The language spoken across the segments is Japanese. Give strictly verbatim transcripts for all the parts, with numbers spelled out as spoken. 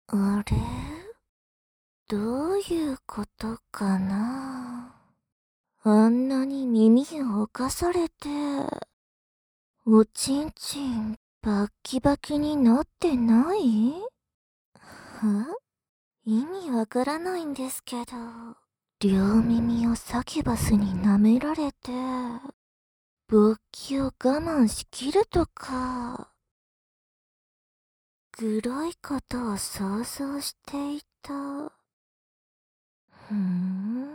あれ、どういうことかな。あんなに耳を侵されて、おちんちんバッキバキになってない？は？意味わからないんですけど、両耳をサキュバスに舐められて、勃起を我慢しきるとか、グロいことを想像していた。ふーん。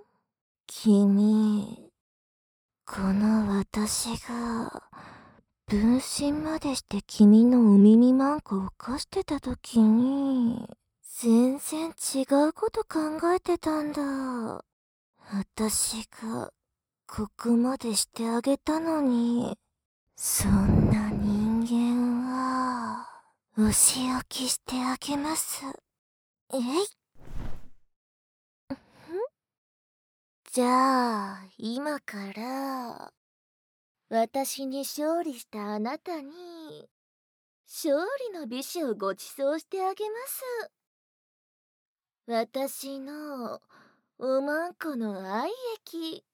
君、この私が、分身までして君のお耳マンコを犯してた時に、全然違うこと考えてたんだ。私が、ここまでしてあげたのに、そんな人間は、お仕置きしてあげます。えい。じゃあ、今から、私に勝利したあなたに、勝利の美酒をご馳走してあげます。私の、おまんこの愛液。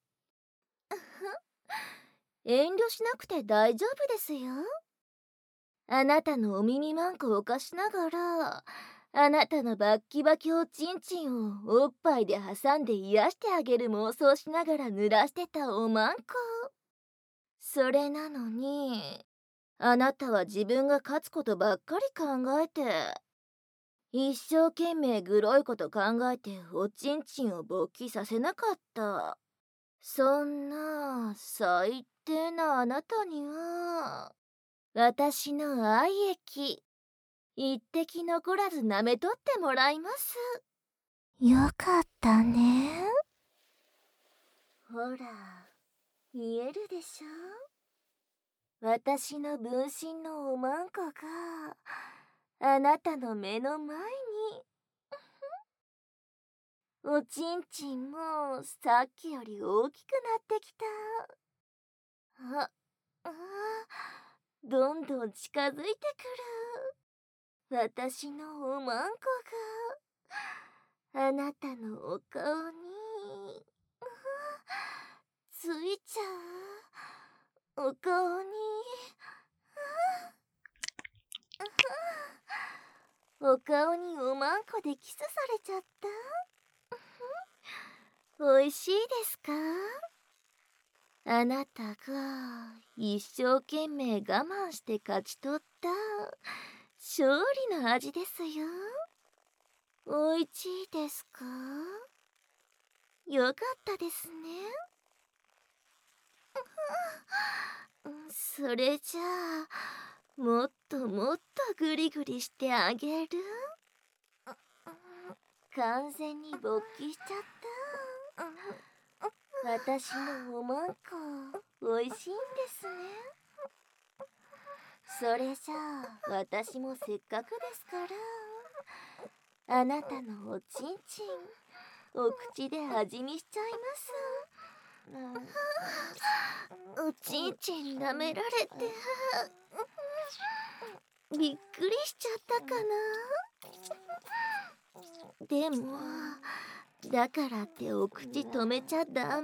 遠慮しなくて大丈夫ですよ。あなたのお耳マンコを貸しながら、あなたのバッキバキおちんちんをおっぱいで挟んで癒してあげる妄想しながら濡らしてたおまんこ。それなのに、あなたは自分が勝つことばっかり考えて、一生懸命グロいこと考えておちんちんを勃起させなかった。そんな最低なあなたには、私の愛液、一滴残らず舐めとってもらいます。よかったね。ほら、見えるでしょ？私の分身のおまんこが、あなたの目の前に。おちんちんもさっきより大きくなってきた。あ、あ、どんどん近づいてくる。私のおまんこが、あなたのお顔に、ついちゃう。お顔に、お顔におまんこでキスされちゃった。おいしいですか？あなたが一生懸命我慢して勝ち取った勝利の味ですよ。おいしいですか？よかったですね。それじゃあ、もっともっとグリグリしてあげる。完全に勃起しちゃった。私のおまんこ、おいしいんですね。それじゃあ、私もせっかくですから、あなたのおちんちん、お口で味見しちゃいます。うん、おちんちん舐められて、びっくりしちゃったかな。でも、だからってお口止めちゃダメ。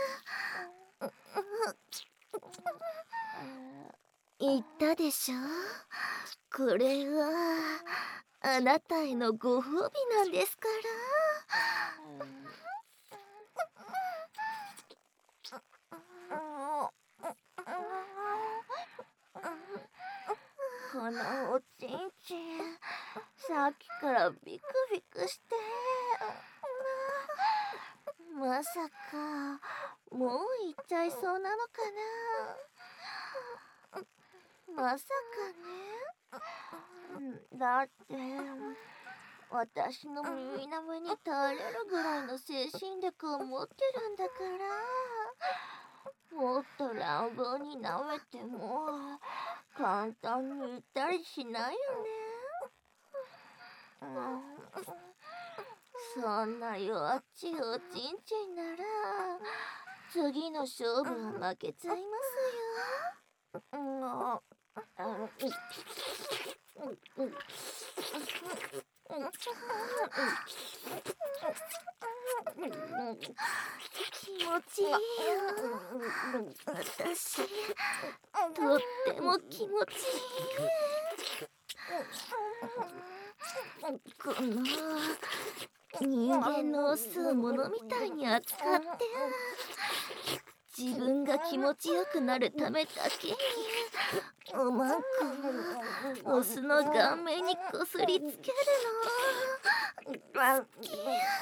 言ったでしょ？これはあなたへのご褒美なんですから。このおちんちん、さっきからビクビクして。まさか、もう行っちゃいそうなのかな。まさかね。だって、私の耳なめに耐えれるぐらいの精神力を持ってるんだから、もっと乱暴に舐めても、簡単に行ったりしないよね。うん、そんな弱っちいおちんちんなら、次の勝負は負けちゃいますよ。うん、あ、 気持ちいいよ。私、とっても気持ちいい。この人間のオスを物みたいに扱って、自分が気持ちよくなるためだけにおまんこをオスの顔面にこすりつけるの好き。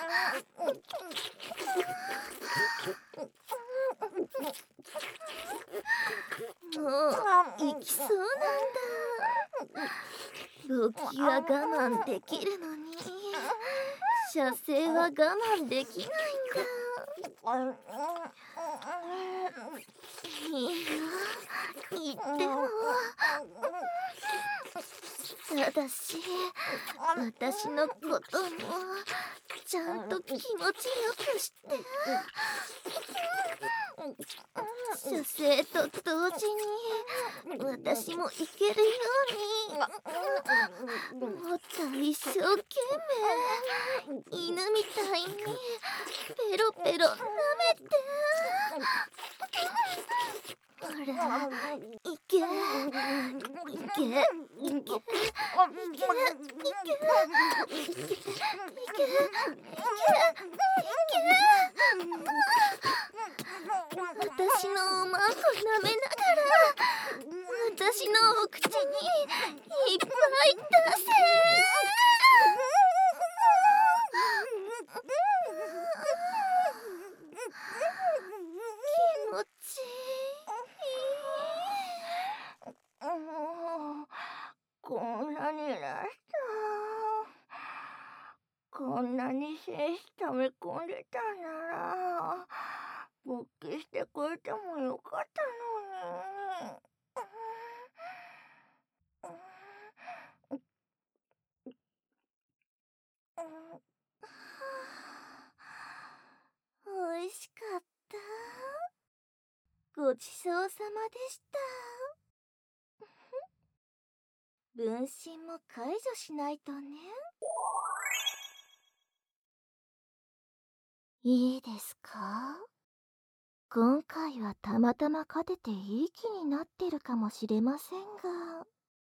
もう行きそうなんだ。勃起は我慢できるのに射精は我慢できないんだ。いいよ、言っても。ただし私のこともちゃんと気持ちよくして。射精と同時に私もいけるようにもっと一生懸命犬みたいにペロペロ舐めて。ほら、いけいけいけいけいけいけ私のおまんこ舐めながら私のお口にいっぱい出せ。気持ちいい。もうこんなに出した。こんなに精子溜め込んでたなら勃起してくれてもよかったのに。おいしかった。ごちそうさまでした。分身も解除しないとね。いいですか？今回はたまたま勝てていい気になってるかもしれませんが、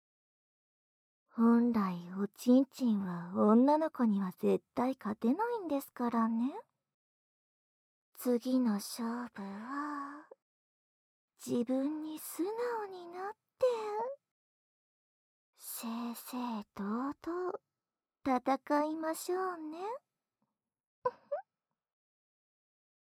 本来おちんちんは女の子には絶対勝てないんですからね。次の勝負は自分に素直になって正々堂々戦いましょうね。